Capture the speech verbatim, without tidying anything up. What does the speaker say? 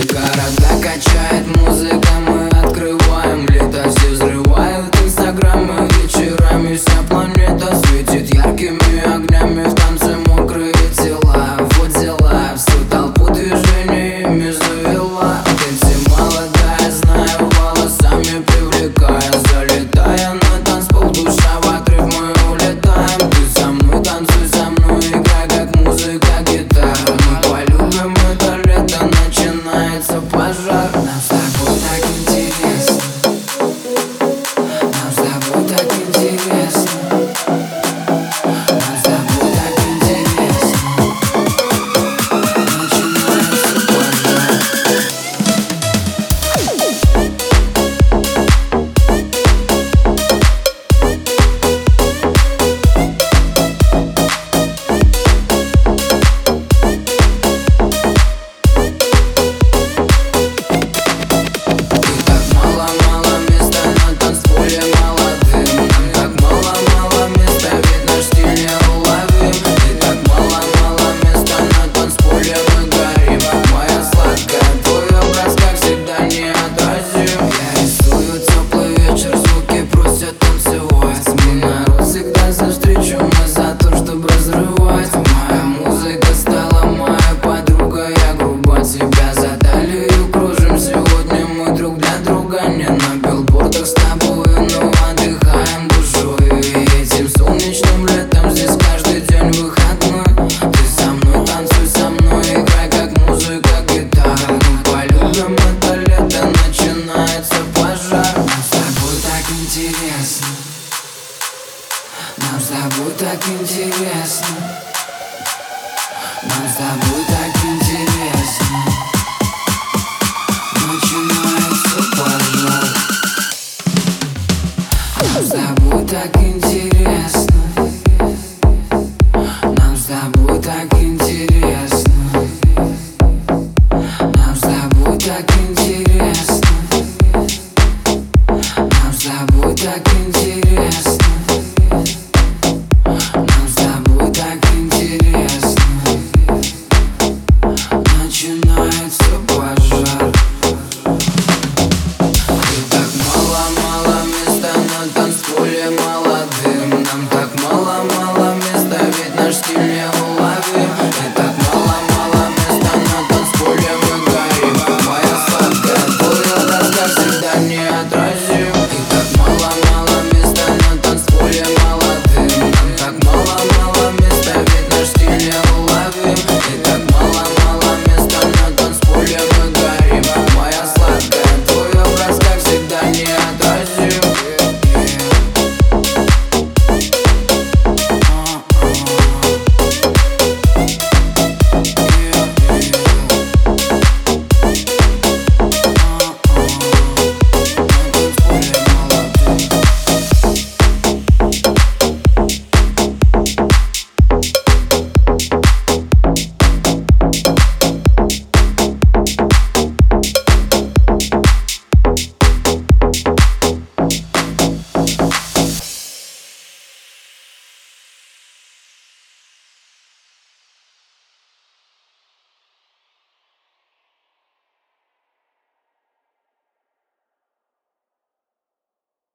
Города качает музыка, мы открываем лето. Все взрывают инстаграмы, вечерами вся планета светит яркими огнями. В танце мокрые тела, вот дела, всю толпу движениями завела. Ты молодая, знаю, волосами привлекая, залетая на танцпол, душа в отрыв, мы улетаем. Ты со мной, танцуй со мной, играй как музыка, гитара. Мы полюбим это лето, начинается пожар. Нам с тобой так интересно, нам с тобой так интересно, нам с тобой так интересно. Начинается пожар. You're